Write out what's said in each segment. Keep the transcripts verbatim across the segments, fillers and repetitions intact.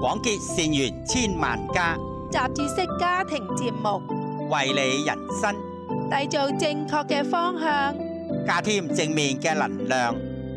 廣結善緣千萬家， 雜誌式家庭節目， 為你人生締造正確嘅方向， 加添正面嘅能量。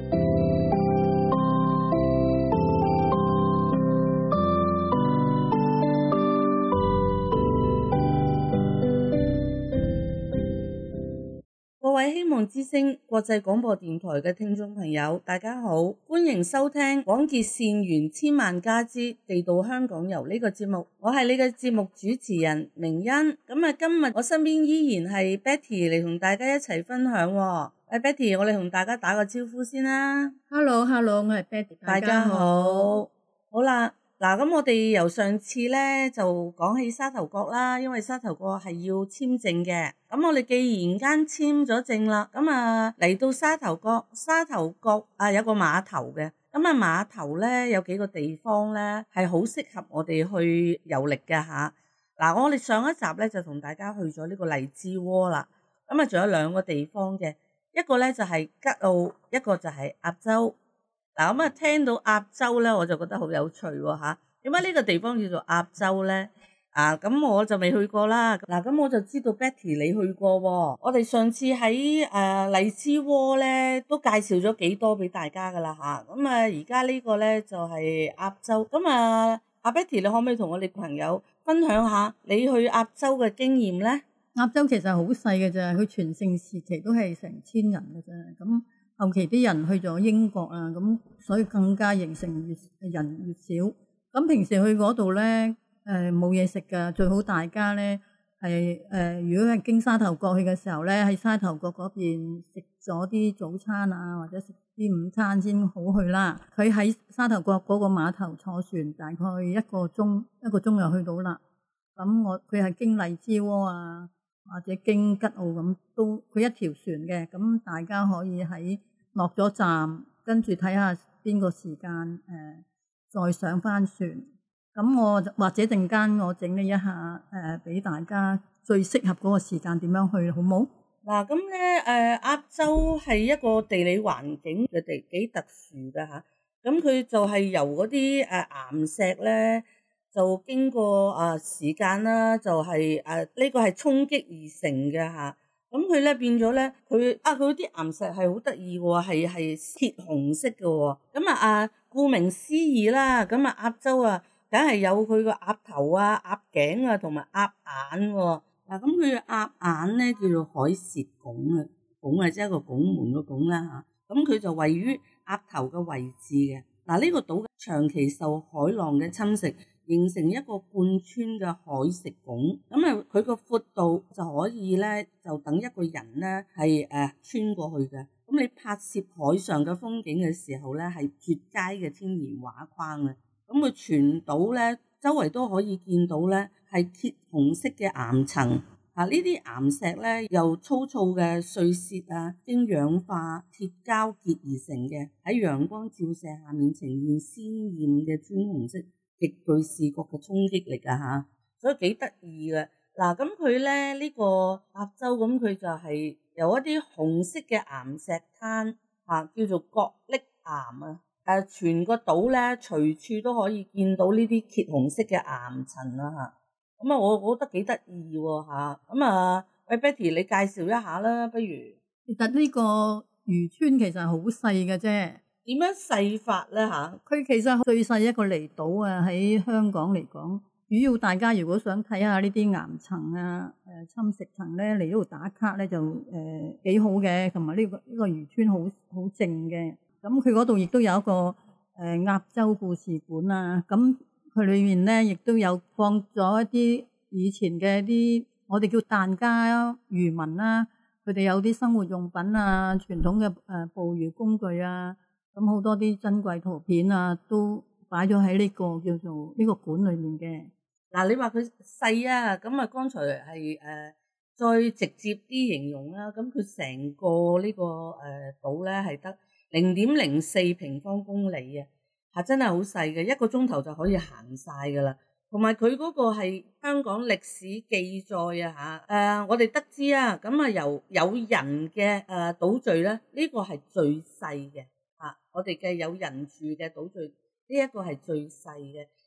各位希望之聲國際廣播電台嘅聽眾朋友，大家好，歡迎收聽廣結善緣千萬家之地道香港遊呢個節目，我係你嘅節目主持人明欣。咁啊，今日我身邊依然係 Betty 嚟同大家一齊分享。誒 Betty， 我哋同大家打個招呼先啦。 Hello Hello， 我係 Betty， 大家好。好啦。嗱，咁我哋由上次咧就講起沙頭角啦，因為沙頭角係要簽證嘅。咁我哋既然間簽咗證啦，咁啊嚟到沙頭角，沙頭角啊有個碼頭嘅。咁啊碼頭咧有幾個地方咧係好適合我哋去遊歷嘅吓。嗱，我哋上一集咧就同大家去咗呢個荔枝窩啦。咁啊仲有兩個地方嘅，一個咧就係吉澳，一個就係鴨洲。嗱咁啊，聽到鴨洲咧，我就覺得好有趣喎嚇。點解呢個地方叫做鴨洲咧？啊，咁我就未去過啦。嗱，咁我就知道 Betty 你去過喎。我哋上次喺誒荔枝窩咧都介紹咗幾多俾大家噶啦嚇。咁啊，而家呢個咧就係鴨洲。咁啊，阿 Betty 你可唔可以同我哋朋友分享下你去鴨洲嘅經驗咧？ 鴨洲其實好細嘅啫，佢全盛時期都係成千人嘅啫。咁後期啲人去咗英國啊，咁所以更加形成越人越少。咁平時去嗰度咧，誒冇嘢食㗎，最好大家咧係誒，如果係經沙頭角去嘅時候咧，喺沙頭角嗰邊食咗啲早餐啊，或者食啲午餐先好去啦。佢喺沙頭角嗰個碼頭坐船，大概一個鐘一個鐘就去到啦。咁我佢係經荔枝窩啊，或者經吉澳咁，都佢一條船嘅，咁大家可以喺落咗站，跟住睇下邊個時間誒、呃，再上翻船。咁我或者陣間我整理一下誒，俾、呃、大家最適合嗰個時間點樣去，好冇？ 嗱，咁咧誒，鴨洲係一個地理環境嘅地幾特殊嘅嚇。咁佢就係由嗰啲誒岩石咧，就經過啊時間啦，就係誒呢個係衝擊而成嘅嚇。咁佢咧變咗咧，佢啊佢啲岩石係好得意喎，係係鐵紅色嘅喎。咁啊啊，顧名思義啦，咁啊鴨洲啊，梗係有佢個鴨頭啊、鴨頸啊同埋鴨眼喎。嗱，咁佢嘅鴨眼咧叫做海蝕拱啊，拱啊即係一個拱門個拱啦嚇。咁佢就位於鴨頭嘅位置嘅。嗱，呢個島長期受海浪嘅侵蝕，形成一個貫穿嘅海蝕拱，咁啊佢個闊度就可以咧，就等一個人咧係誒穿過去嘅。咁你拍攝海上嘅風景嘅時候咧，係絕佳嘅天然畫框啊！咁佢全島咧周圍都可以見到咧係鐵紅色嘅岩層啊！呢啲岩石咧由粗糙嘅碎屑啊，經氧化鐵膠結而成嘅，喺陽光照射下面呈現鮮豔嘅磚紅色，極具視覺嘅衝擊力啊嚇，所以幾得意嘅。嗱，咁佢咧呢個鴨洲咁，佢就係由一啲紅色嘅岩石灘嚇，叫做角礫岩啊。誒，全個島咧隨處都可以見到呢啲鐵紅色嘅岩層啦嚇。咁啊，我覺得幾得意喎嚇。咁啊，喂 Betty，你介紹一下啦，不如？ 其實呢個漁村其實好細嘅啫。 點樣細法咧嚇？ 佢其實最細一個離島啊，喺香港嚟講，主要大家如果想睇下呢啲岩層啊、誒、呃、侵蝕層咧，嚟呢度打卡咧就誒幾、呃、好嘅，同埋呢個呢、呢個漁村好好靜嘅。咁佢嗰度亦都有一個誒、呃、鴨洲故事館啊，咁佢裏面咧亦都有放咗一啲以前嘅啲我哋叫疍家漁民啦，佢哋有啲生活用品啊、傳統嘅誒捕魚工具啊。咁好多啲珍貴圖片啊，都擺咗喺呢個叫做呢個館裏面嘅。 嗱，你話佢細啊，咁啊，剛才係誒、呃、再直接啲形容啦。咁佢成個、這個呃、呢個誒島咧係得零點零四平方公里啊，係真係好細嘅，一個鐘頭就可以行晒噶啦。同埋佢嗰個係香港歷史記載啊嚇，誒、呃、我哋得知啊，咁啊由有人嘅誒島嶼咧，呢、這個係最細嘅。啊！我哋嘅有人住嘅島嶼，呢、這、一個係最細嘅。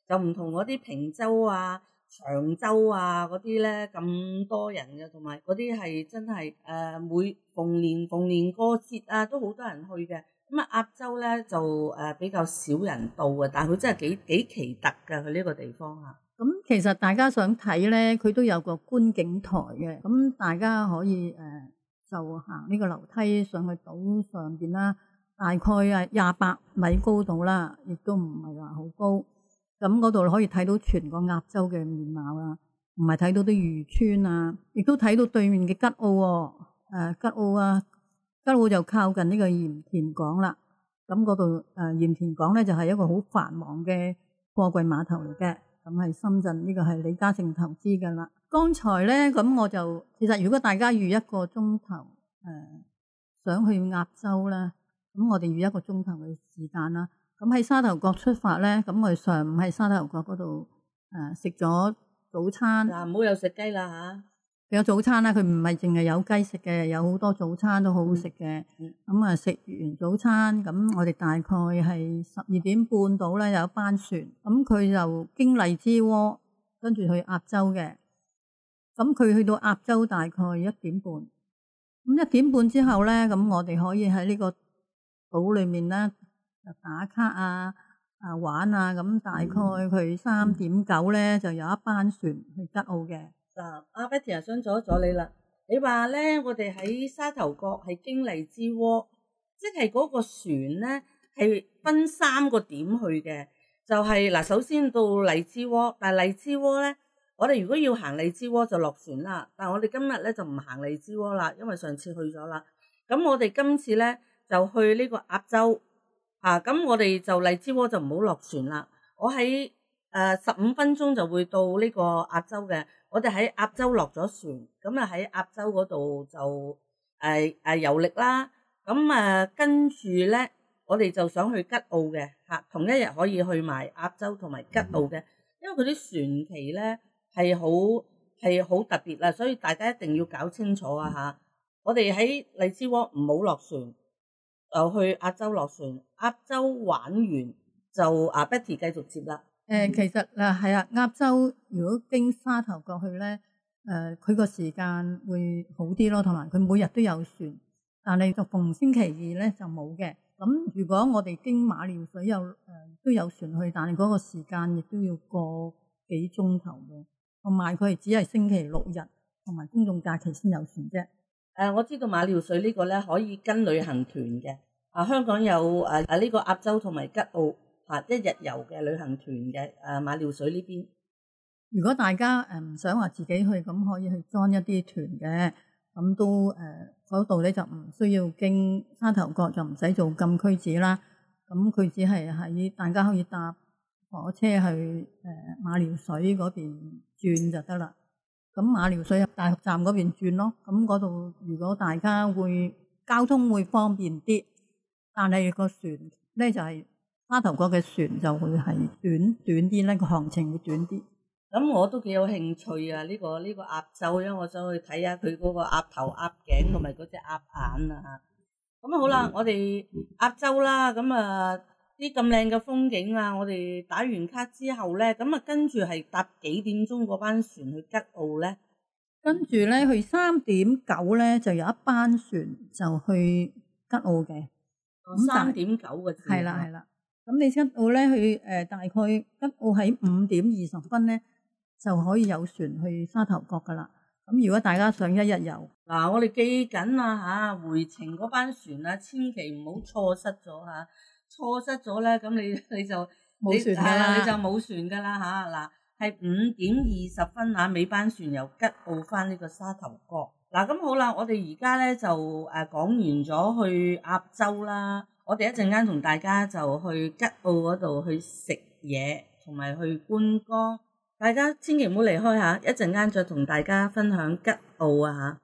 就唔同嗰啲平洲啊、長洲啊嗰啲咧咁多人嘅，同埋嗰啲係真係誒、呃、每逢年逢年過節啊都好多人去嘅。咁啊鴨洲咧就誒、呃、比較少人到嘅，但係佢真係幾幾奇特㗎，佢呢個地方啊。 咁其實大家想睇咧，佢都有個觀景台嘅，咁大家可以誒、呃、就行呢個樓梯上去島上邊啦，大概係廿八米高度啦，亦都唔係話好高。咁嗰度可以睇到全個鴨洲嘅面貌啦，唔係睇到啲漁村啊，亦都睇到對面嘅吉澳喎、哦呃，吉澳啊，吉澳就靠近呢個鹽田港啦。咁嗰度誒鹽田港咧就係、是、一個好繁忙嘅貨櫃碼頭嚟嘅。咁係深圳呢、這個係李嘉誠投資㗎啦。剛才咧咁我就其實如果大家預一個鐘頭誒想去鴨洲啦，咁我哋預一個鐘頭嘅時間啦。咁喺沙頭角出發咧，咁我哋上午喺沙頭角嗰度誒食咗早餐。 嗱，唔好有食雞啦嚇。 有早餐啦，佢唔係淨係有雞食嘅，有好多早餐都好好食嘅。咁啊食完早餐，咁我哋大概係十二點半到咧有一班船，咁佢就經荔枝窩跟住去鴨洲嘅。咁佢去到鴨洲大概一點半，咁一點半之後咧，咁我哋可以喺呢個島裏面咧就打卡啊、啊玩啊，咁大概佢三點九咧就有一班船去吉澳嘅。 嗱，阿 Betty 又想阻一阻你啦。你話咧，我哋喺沙頭角係經荔枝窩，即係嗰個船咧係分三個點去嘅。就係、是、嗱，首先到荔枝窩，但係荔枝窩咧，我哋如果要行荔枝窩就落船啦。但係我哋今日咧就唔行荔枝窩啦，因為上次去咗啦。咁我哋今次咧就去呢個鴨洲啊。咁我哋就荔枝窩就唔好落船啦。我喺誒十五分鐘就會到呢個鴨洲嘅。我哋喺鴨洲落咗船，咁啊喺鴨洲嗰度就誒誒、呃、遊歷啦。咁啊跟住咧，我哋就想去吉澳嘅嚇，同一日可以去埋鴨洲同埋吉澳嘅，因為佢啲船期咧係好係好特別啦，所以大家一定要搞清楚啊嚇。我哋喺荔枝窩唔好落船，就去鴨洲落船。鴨洲玩完就阿 Betty 繼續接啦。 誒、呃、其實嗱係啊，鴨洲如果經沙頭角去咧，誒佢個時間會好啲咯，同埋佢每日都有船，但係就逢星期二咧就冇嘅。咁如果我哋經馬料水有誒、呃、都有船去，但係嗰個時間亦都要過幾鐘頭嘅，同埋佢係只係星期六日同埋公眾假期先有船啫。誒、 呃、我知道馬料水呢個咧可以跟旅行團嘅，啊香港有誒誒呢個鴨洲同埋吉澳。嚇一日遊嘅旅行團嘅誒馬料水呢邊， 如果大家誒唔想話自己去，咁可以去 join 一啲團嘅，咁都誒嗰度咧就唔需要經沙頭角，就唔使做禁區紙啦。咁佢只係喺大家可以搭火車去誒馬料水嗰邊轉就得啦。咁馬料水入大學站嗰邊轉咯。咁嗰度如果大家會交通會方便啲，但係個船咧就係、是。沙頭角嘅船就會係短短啲咧，個行程會短啲。 咁我都幾有興趣啊！呢、這個呢、這個鴨洲，因為我想去睇下佢嗰個鴨頭、鴨頸同埋嗰隻鴨眼啊嚇。咁好啦，我哋鴨洲啦，咁啊啲咁靚嘅風景啊，我哋打完卡之後咧，咁啊跟住係搭幾點鐘嗰班船去吉澳咧？ 跟住咧去三點九咧就有一班船就去吉澳嘅。 三點九個字。 係啦係啦。咁你吉澳咧去誒、呃、大概吉澳喺五點二十分咧就可以有船去沙頭角噶啦。咁如果大家想一日遊， 嗱、啊、我哋記緊啊嚇，回程嗰班船啊，千祈唔好錯失咗嚇、啊，錯失咗咧咁你你就冇船㗎啦， 你就冇船㗎啦嚇。嗱係五點二十分啊，尾班船由吉澳翻呢個沙頭角。嗱、啊、咁好啦，我哋而家咧就誒、啊、講完咗去鴨洲啦。我哋一陣間同大家就去吉澳嗰度去食嘢，同埋去觀光。大家千祈唔好離開下，一陣間再同大家分享吉澳啊嚇。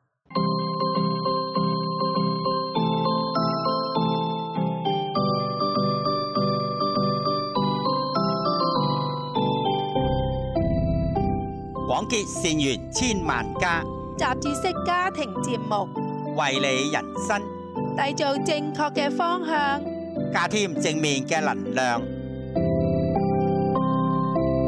廣結善緣千萬家， 雜誌式家庭節目， 為你人生締造正確嘅方向， 加添正面嘅能量。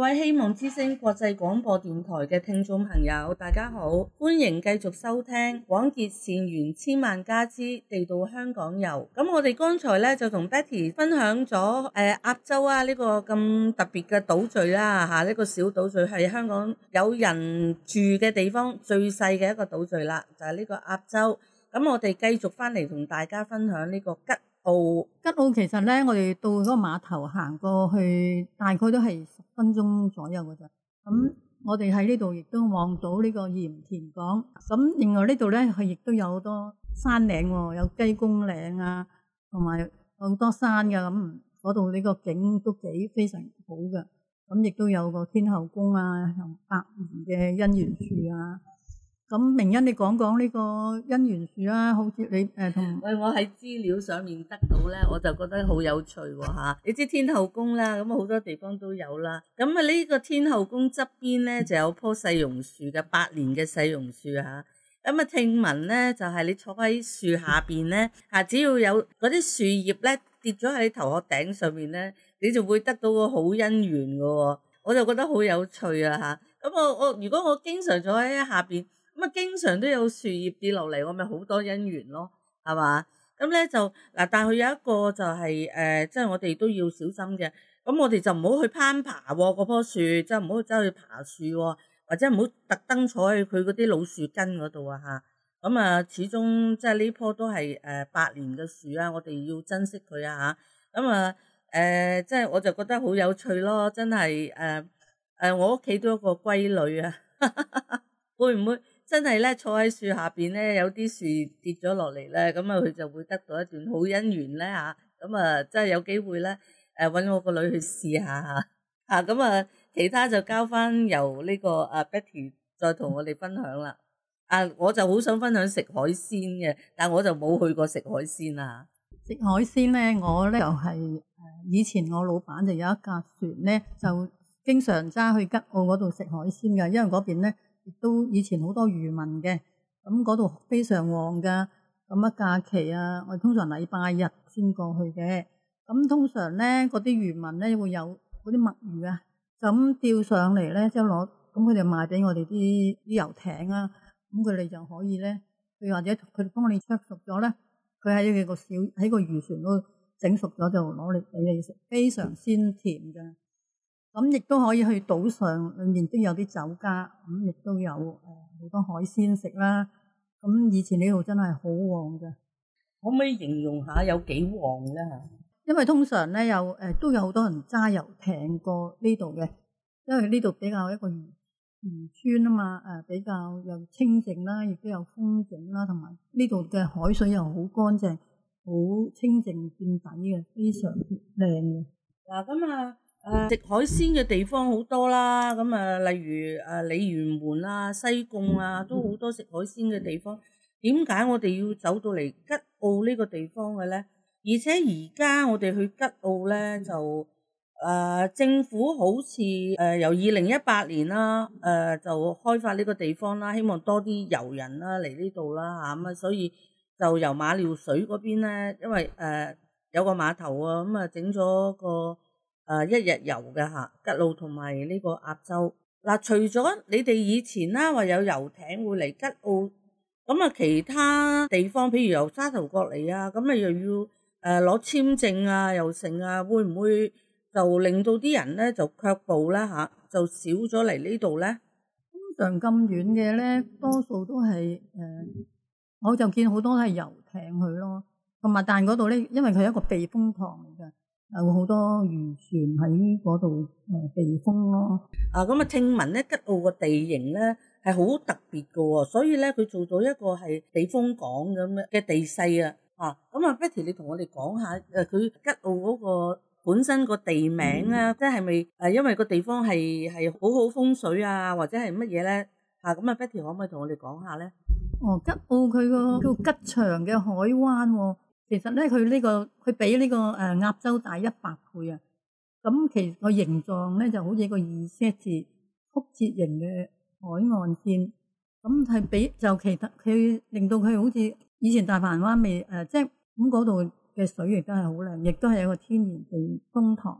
位希望之聲國際廣播電台嘅聽眾朋友，大家好，歡迎繼續收聽廣結善緣千萬家之地道香港遊。咁我哋剛才咧就同 Betty 分享咗誒、呃、鴨洲啊呢、這個咁特別嘅島嶼啦嚇，呢、啊這個小島嶼係香港有人住嘅地方最細嘅一個島嶼啦，就係、是、呢個鴨洲。咁我哋繼續翻嚟同大家分享呢個吉澳。 吉澳其實咧，我哋到嗰個碼頭行過去，大概都係十分鐘左右嘅咋。咁我哋喺呢度亦都望到呢個鹽田港。咁另外呢度咧，佢亦都有好多山嶺喎，有雞公嶺啊，同埋好多山嘅。咁嗰度呢個景都幾非常好嘅。咁亦都有個天后宮啊，同百年嘅姻緣樹啊。咁明恩，你講講呢個姻緣樹啊，好似你誒同喂，我喺資料上面得到咧，我就覺得好有趣喎嚇。你知天后宮啦，咁好多地方都有啦。咁啊呢個天後宮側邊咧就有棵細榕樹嘅，百年嘅細榕樹嚇。咁啊聽聞咧就係、是、你坐喺樹下邊咧嚇，只要有嗰啲樹葉咧跌咗喺你頭殼頂上面咧，你就會得到個好姻緣嘅喎。我就覺得好有趣啊嚇。咁我我如果我經常坐喺下邊，咁啊，經常都有樹葉跌落嚟，我咪好多姻緣咯，係嘛？咁咧就嗱，但係佢有一個就係、是、誒、呃，即係我哋都要小心嘅。咁我哋就唔好去攀爬喎，嗰棵樹，即係唔好走去爬樹喎，或者唔好特登坐喺佢嗰啲老樹根嗰度啊嚇。咁啊，始終即係呢棵都係誒百年嘅樹啊，我哋要珍惜佢啊嚇。咁啊誒，即係我就覺得好有趣咯，真係誒誒，我屋企都有一個閨女啊，會唔會？真係咧，坐喺樹下邊咧，有啲樹跌咗落嚟咧，咁啊佢就會得到一段好姻緣咧嚇。咁啊，真係有機會咧，誒揾我個女去試下嚇。啊，咁啊，其他就交翻由呢個啊 Betty 再同我哋分享啦。啊，我就好想分享食海鮮嘅，但我就冇去過食海鮮啦。 食海鮮咧，我咧就係、是、誒以前我老闆就有一架船咧，就經常揸去吉澳嗰度食海鮮嘅，因為嗰邊咧。都以前好多漁民嘅，咁嗰度非常旺噶。咁啊假期啊，我哋通常禮拜日先過去嘅。咁通常咧，嗰啲漁民咧會有嗰啲墨魚啊，就咁釣上嚟咧，即係攞，咁佢哋賣俾我哋啲啲遊艇啊。咁佢哋就可以咧，佢或者佢哋幫你灼熟咗咧，佢喺個小喺個漁船嗰度整熟咗就攞嚟俾你食，非常鮮甜嘅。咁亦都可以去島上，裏面都有啲酒家，咁亦都有誒好多海鮮食啦。咁以前呢度真係好旺嘅， 可唔可以形容下有幾旺咧？ 因為通常咧有誒都有好多人揸遊艇過呢度嘅，因為呢度比較一個漁漁村啊嘛，誒比較又清靜啦，亦都有風景啦，同埋呢度嘅海水又好乾淨，好清靜見底嘅，非常靚嘅。 嗱咁啊〜誒、呃、食海鮮嘅地方好多啦，咁啊，例如誒鯉魚門啊、西貢啊，都好多食海鮮嘅地方。點解我哋要走到嚟吉澳呢個地方嘅咧？而且而家我哋去吉澳咧，就誒、呃、政府好似誒、呃、由二零一八年啦，誒、呃、就開發呢個地方啦，希望多啲遊人啦嚟呢度啦嚇，咁啊，所以就由馬料水嗰邊咧，因為誒、呃、有個碼頭啊，咁啊整咗個。誒、呃、一日遊嘅嚇，吉澳同埋呢個鴨洲。嗱、啊，除咗你哋以前啦話有遊艇會嚟吉澳，咁啊其他地方，譬如由沙頭角嚟啊，咁啊又要誒攞、呃、簽證啊，又成啊，會唔會就令到啲人咧就卻步啦嚇，就少咗嚟呢度咧？ 通常咁遠嘅咧，多數都係誒、呃，我就見好多都係遊艇去咯，同埋但係嗰度咧，因為佢係一個避風塘嚟嘅。有好多漁船喺嗰度誒避風咯。 啊，咁啊聽聞咧吉澳個地形咧係好特別嘅喎，所以咧佢做到一個係避風港咁嘅地勢啊。啊，咁啊 Betty 你同我哋講下誒佢吉澳嗰個本身個地名啊，即係咪誒因為個地方係係好好風水啊，或者係乜嘢咧？啊，咁啊 Betty 可唔可以同我哋講下咧？ 哦，吉澳佢個叫吉祥嘅海灣喎。其實咧，佢呢、這個佢比呢、這個誒、呃、鴨洲大一百倍啊！咁其實個形狀咧就好似一個二 set 字曲折型嘅海岸線，咁係比就其他佢令到佢好似以前大鵬灣未誒，即係咁嗰度嘅水亦都係好靚，亦都係一個天然避風塘。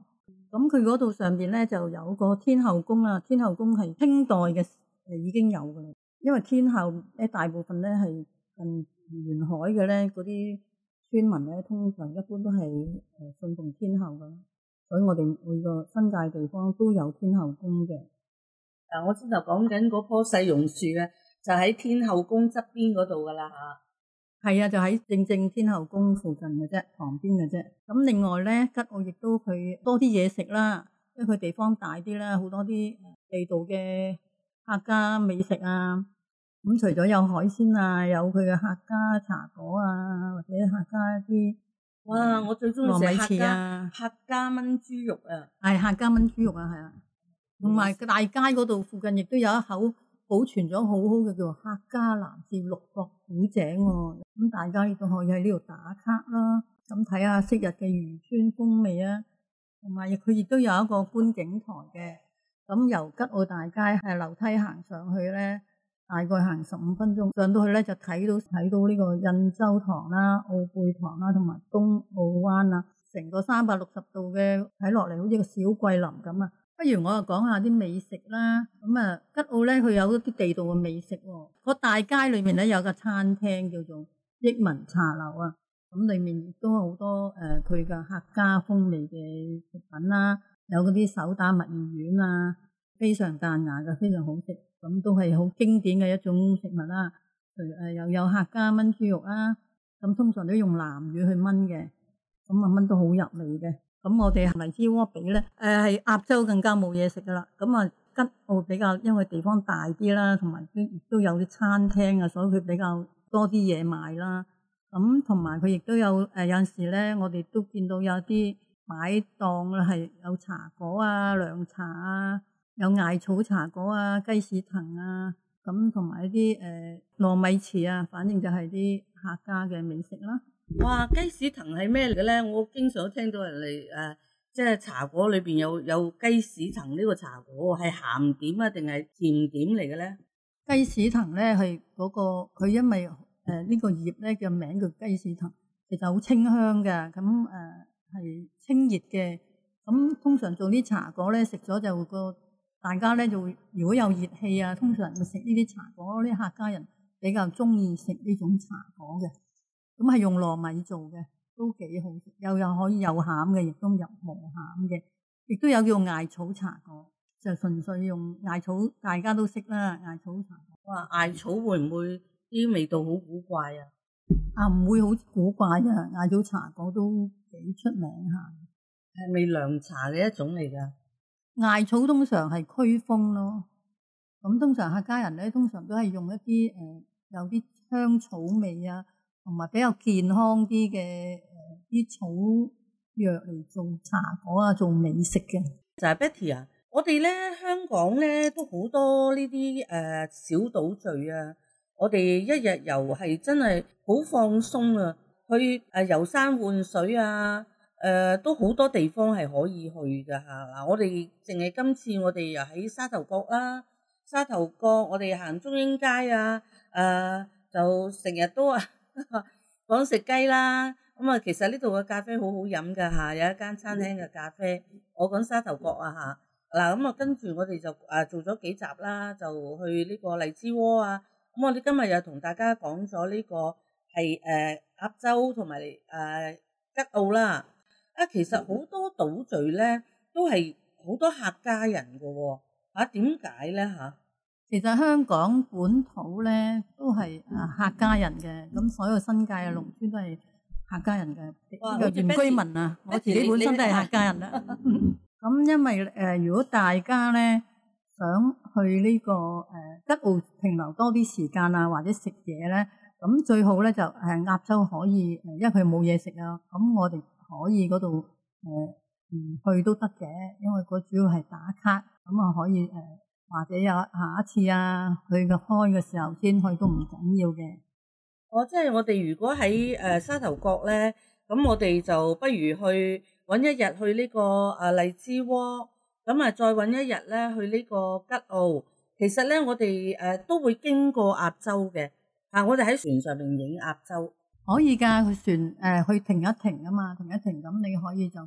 咁佢嗰度上邊咧就有個天后宮啦，天后宮係清代嘅誒已經有㗎啦。因為天后咧大部分咧係近沿海嘅咧，嗰啲村民咧通常一般都係誒信奉天后㗎，所以我哋每個新界地方都有天后宮嘅。 嗱，我先頭講緊嗰棵細榕樹咧，就喺天后宮側邊嗰度㗎啦嚇。 係啊，就喺正正天后宮附近嘅啫，旁邊嘅啫。咁另外咧，吉澳亦都佢多啲嘢食啦，因為佢地方大啲啦，好多啲地道嘅客家美食啊。咁除咗有海鮮啊，有佢嘅客家茶果啊，或者客家啲哇！我最中意食糯米客家糍啊， 客家炆豬肉啊。 係客家炆豬肉啊，係啊。同埋大街嗰度附近亦都有一口保存咗好好嘅叫做客家南至六角古井喎，咁大家亦都可以喺呢度打卡啦，咁睇下昔日嘅漁村風味啊，同埋佢亦都有一個觀景台嘅，咁由吉澳大街係樓梯行上去咧，大概行十五分鐘，上到去咧就睇到睇到呢個印洲塘啦、澳貝塘啦，同埋東澳灣啊，成個三百六十度嘅睇落嚟好似個小桂林咁啊！不如我就講下啲美食啦。咁啊，吉澳咧佢有一啲地道嘅美食喎。個大街裏面咧有個餐廳叫做益文茶樓啊。咁裏面亦都好多誒佢嘅客家風味嘅食品啦，有嗰啲手打墨魚丸啊，非常彈牙嘅，非常好食。咁都係好經典嘅一種食物啦。誒又有客家炆豬肉啦，咁通常都用南乳去炆嘅，咁啊炆都好入味嘅。咁我哋荔枝窩比咧，誒係鴨洲更加冇嘢食噶啦。咁啊吉澳比較因為地方大啲啦，同埋都亦都有啲餐廳啊，所以佢比較多啲嘢賣啦。咁同埋佢亦都有誒有陣時咧，我哋都見到有啲擺檔啦，係有茶果啊、涼茶啊，有艾草茶果啊、雞屎藤啊，咁同埋一啲誒糯米糍啊，反正就係啲客家嘅美食啦。 哇！雞屎藤係咩嚟嘅咧？我經常聽到人哋誒、呃，即係茶果裏邊有有雞屎藤呢個茶果，係鹹點啊定係甜點嚟嘅咧？ 雞屎藤咧係嗰個佢因為誒、呃這個、呢個葉咧嘅名叫雞屎藤，其實好清香嘅，咁誒係清熱嘅。咁通常做啲茶果咧，食咗就個大家咧就會如果有熱氣啊，通常會食呢啲茶果，啲客家人比較中意食呢種茶果嘅。咁係用糯米做嘅，都幾好食，又又可以有餡嘅，亦都有無餡嘅，亦都有叫艾草茶果，就純粹用艾草，大家都識啦，艾草茶果。 哇！艾草會唔會啲味道好古怪啊？ 啊，唔會好古怪嘅，艾草茶果都幾出名下。 係咪涼茶嘅一種嚟㗎？ 艾草通常係驅風咯，咁通常客家人咧，通常都係用一啲誒、呃、有啲香草味啊。同埋比較健康啲嘅誒啲草藥嚟做茶果啊，做美食嘅。 就係 Betty 啊，我哋咧香港咧都好多呢啲誒小島嶼啊，我哋一日遊係真係好放鬆啊，去誒遊山玩水啊，誒、呃、都好多地方係可以去㗎嚇。嗱，我哋淨係今次我哋又喺沙頭角啦，沙頭角我哋行中英街啊，誒、呃、就成日都啊〜講食雞啦，咁啊，其實呢度嘅咖啡好好飲噶吓，有一間餐廳嘅咖啡。我講沙頭角啊吓，嗱咁啊，跟住我哋就誒做咗幾集啦，就去呢個荔枝窩啊。咁我哋今日又同大家講咗呢個係誒鴨洲同埋誒吉澳啦。啊，其實好多島嶼咧都係好多客家人噶喎，吓點解咧吓？ 其實香港本土咧都係啊客家人嘅，咁所有新界嘅農村都係客家人嘅呢個原居民啊。我自己本身都係客家人啦。咁因為誒、呃，如果大家咧想去呢、這個誒、呃、吉澳停留多啲時間啊，或者食嘢咧，咁最好咧就係鴨洲可以誒，因為佢冇嘢食啊，咁我哋可以嗰度誒唔去都得嘅，因為個主要係打卡，咁啊可以誒。呃或者有下一次啊，去個開嘅時候先去都唔緊要嘅。 哦，即係我哋如果喺誒、呃、沙頭角咧，咁我哋就不如去揾一日去呢、這個誒、呃、荔枝窩，咁啊再揾一日咧去呢個吉澳。其實咧，我哋誒、呃、都會經過鴨洲嘅，啊，我哋喺船上面影鴨洲。 可以㗎，佢船誒、呃、去停一停啊嘛，停一停咁你可以就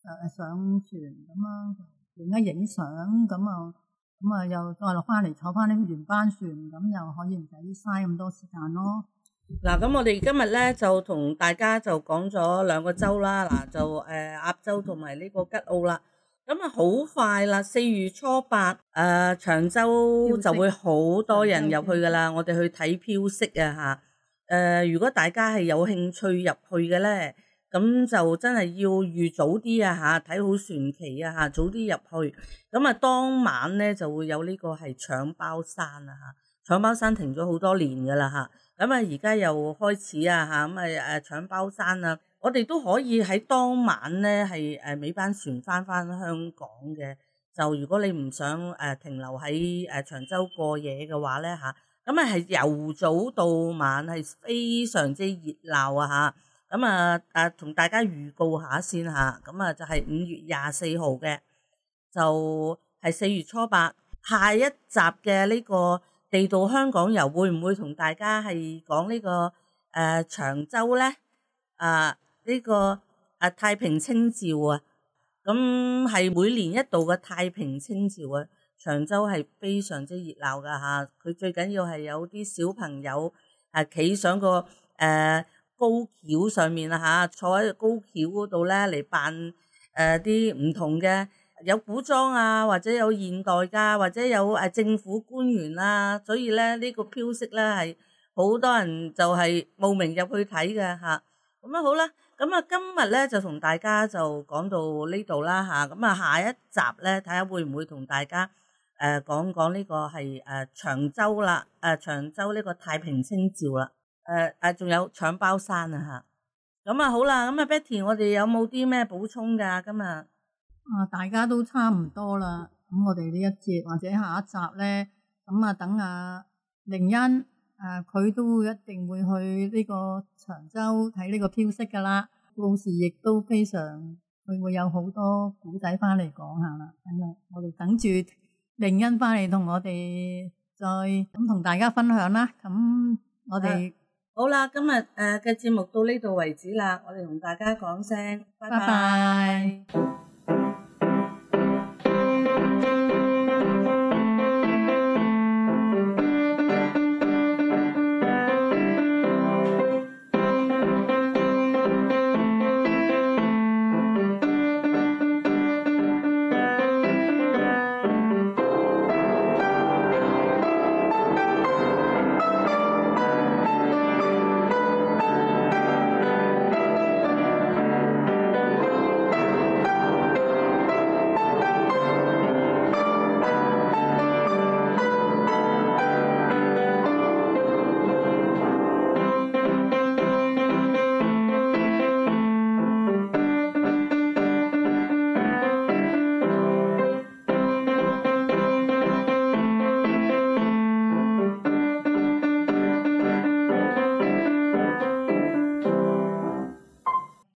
誒上船咁啊，影一影相咁啊，咁啊又再落翻嚟坐翻啲原班船，咁又可以唔使嘥咁多時間咯。 嗱，咁我哋今日咧就同大家就講咗兩個州啦，嗱就誒鴨州同埋呢個吉澳啦。咁啊好快啦，四月初八誒、呃、長洲就會好多人入去噶啦，我哋去睇飄色啊嚇。誒、呃，如果大家係有興趣入去嘅咧，咁就真係要預早啲啊嚇，睇好船期啊嚇，早啲入去。咁啊當晚咧就會有呢個係搶包山啊嚇，搶包山停咗好多年噶啦嚇，咁啊而家又開始啊嚇，咁啊誒搶包山啊！我哋都可以喺當晚咧係誒尾班船翻翻香港嘅。就如果你唔想誒、呃、停留喺誒長洲過夜嘅話咧嚇，咁啊係由早到晚係非常之熱鬧啊嚇。咁啊誒同大家預告下先嚇，咁啊就係五月廿四號嘅，就係四月初八。下一集嘅呢個地道香港遊會唔會同大家係講呢個誒、呃、長洲咧？啊！呢、這個啊太平清醮啊，咁係每年一度嘅太平清醮啊，長洲係非常之熱鬧噶嚇。佢、啊、最緊要係有啲小朋友啊，企上個誒、呃、高轎上面啊嚇，坐喺高轎嗰度咧嚟扮誒啲唔同嘅，有古裝啊，或者有現代㗎，或者有誒政府官員啦、啊，所以咧呢、這個飄色咧係好多人就係慕名入去睇嘅嚇。咁啊好啦，咁啊今日咧就同大家就講到呢度啦吓，咁啊下一集咧睇下會唔會同大家誒講講呢個係誒長洲啦，誒長洲呢個太平清醮啦，誒誒仲有搶包山啊吓，咁啊好啦，咁啊 Betty 我哋有冇啲咩補充噶今日？啊大家都差唔多啦，咁我哋呢一節或者下一集咧，咁啊等阿凌欣。誒佢、啊、都一定會去呢個長洲睇呢個飄色噶啦，到時亦都非常佢會有好多古仔翻嚟講下啦。咁啊，我哋等住凌欣翻嚟同我哋再咁同大家分享啦。咁我哋、啊、 好啦，今日誒嘅節目到呢度為止啦，我哋同大家講聲拜拜。拜拜。